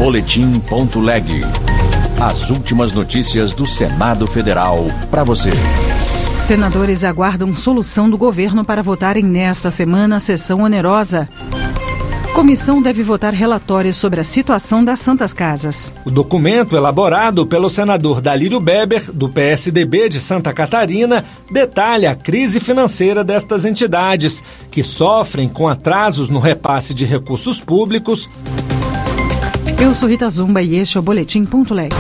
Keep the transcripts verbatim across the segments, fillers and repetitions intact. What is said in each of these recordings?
Boletim ponto leg. As últimas notícias do Senado Federal para você. Senadores aguardam solução do governo para votarem nesta semana a sessão onerosa. Comissão deve votar relatórios sobre a situação das Santas Casas. O documento, elaborado pelo senador Dalírio Beber, do P S D B de Santa Catarina, detalha a crise financeira destas entidades, que sofrem com atrasos no repasse de recursos públicos. Eu sou Rita Zumba e este é o Boletim ponto leg.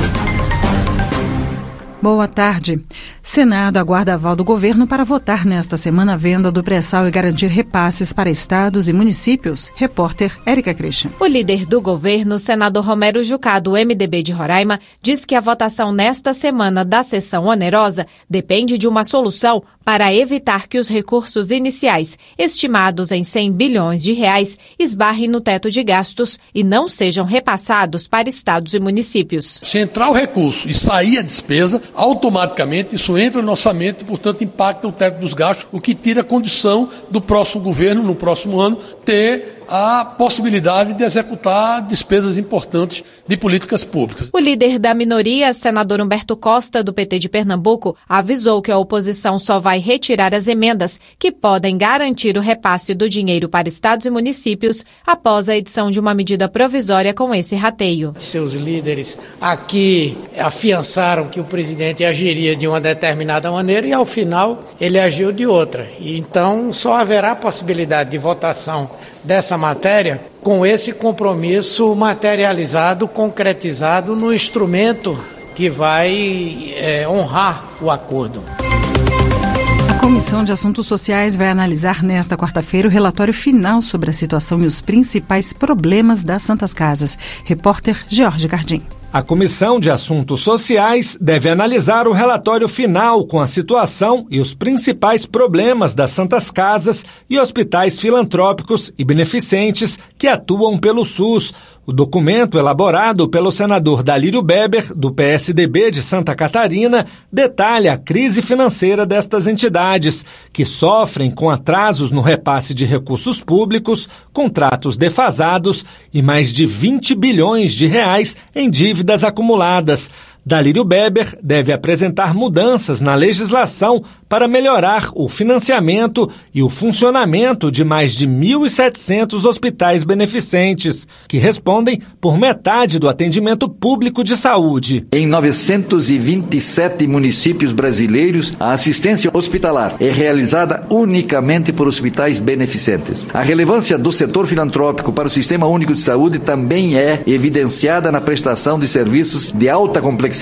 Boa tarde. Senado aguarda aval do governo para votar nesta semana a venda do pré-sal e garantir repasses para estados e municípios. Repórter Érica Christian. O líder do governo, senador Romero Jucá, do M D B de Roraima, diz que a votação nesta semana da sessão onerosa depende de uma solução para evitar que os recursos iniciais, estimados em cem bilhões de reais, esbarrem no teto de gastos e não sejam repassados para estados e municípios. Se entrar o recurso e sair a despesa, automaticamente isso entra no orçamento e, portanto, impacta o teto dos gastos, o que tira a condição do próximo governo, no próximo ano, ter a possibilidade de executar despesas importantes de políticas públicas. O líder da minoria, senador Humberto Costa, do P T de Pernambuco, avisou que a oposição só vai retirar as emendas que podem garantir o repasse do dinheiro para estados e municípios após a edição de uma medida provisória com esse rateio. Seus líderes aqui afiançaram que o presidente agiria de uma determinada maneira e, ao final, ele agiu de outra. E, então, só haverá possibilidade de votação dessa matéria com esse compromisso materializado, concretizado no instrumento que vai é, honrar o acordo. A Comissão de Assuntos Sociais vai analisar nesta quarta-feira o relatório final sobre a situação e os principais problemas das Santas Casas. Repórter George Cardim. A Comissão de Assuntos Sociais deve analisar o relatório final com a situação e os principais problemas das Santas Casas e hospitais filantrópicos e beneficentes que atuam pelo SUS. O documento, elaborado pelo senador Dalírio Beber, do P S D B de Santa Catarina, detalha a crise financeira destas entidades, que sofrem com atrasos no repasse de recursos públicos, contratos defasados e mais de vinte bilhões de reais em dívidas acumuladas. Dalírio Beber deve apresentar mudanças na legislação para melhorar o financiamento e o funcionamento de mais de mil e setecentos hospitais beneficentes, que respondem por metade do atendimento público de saúde. Em novecentos e vinte e sete municípios brasileiros, a assistência hospitalar é realizada unicamente por hospitais beneficentes. A relevância do setor filantrópico para o Sistema Único de Saúde também é evidenciada na prestação de serviços de alta complexidade.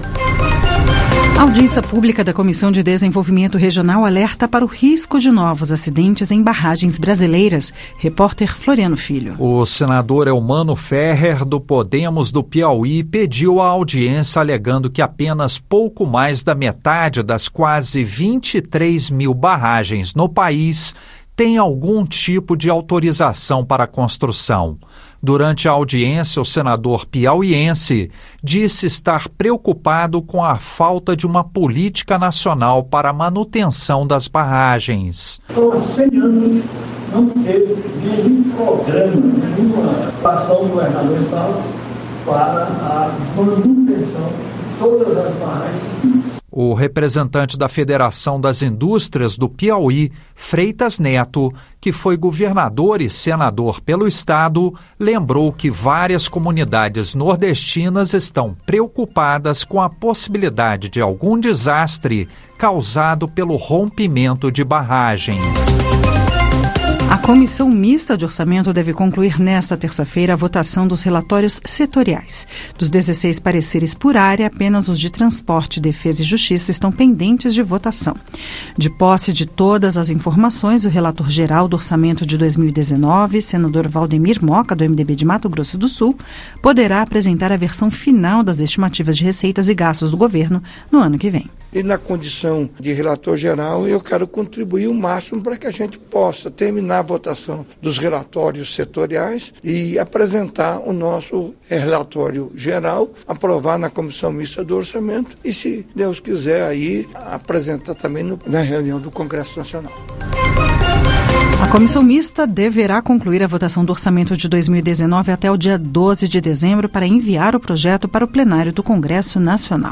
A audiência pública da Comissão de Desenvolvimento Regional alerta para o risco de novos acidentes em barragens brasileiras. Repórter Floriano Filho. O senador Elmano Ferrer, do Podemos do Piauí, pediu a audiência alegando que apenas pouco mais da metade das quase vinte e três mil barragens no país tem algum tipo de autorização para a construção. Durante a audiência, o senador piauiense disse estar preocupado com a falta de uma política nacional para a manutenção das barragens. Por cem anos não teve nenhum programa, nenhuma ação governamental para a manutenção de todas as barragens civis. O representante da Federação das Indústrias do Piauí, Freitas Neto, que foi governador e senador pelo estado, lembrou que várias comunidades nordestinas estão preocupadas com a possibilidade de algum desastre causado pelo rompimento de barragens. A Comissão Mista de Orçamento deve concluir nesta terça-feira a votação dos relatórios setoriais. Dos dezesseis pareceres por área, apenas os de Transporte, Defesa e Justiça estão pendentes de votação. De posse de todas as informações, o relator geral do orçamento de dois mil e dezenove, senador Valdemir Moca, do M D B de Mato Grosso do Sul, poderá apresentar a versão final das estimativas de receitas e gastos do governo no ano que vem. E na condição de relator geral, eu quero contribuir o máximo para que a gente possa terminar a votação dos relatórios setoriais e apresentar o nosso relatório geral, aprovar na Comissão Mista do Orçamento e, se Deus quiser, aí apresentar também no, na reunião do Congresso Nacional. A comissão mista deverá concluir a votação do orçamento de dois mil e dezenove até o dia doze de dezembro para enviar o projeto para o plenário do Congresso Nacional.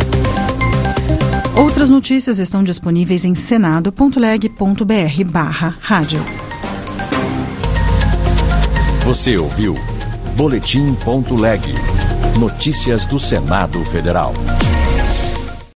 Outras notícias estão disponíveis em senado ponto leg ponto br barra rádio. Você ouviu Boletim ponto leg. Notícias do Senado Federal.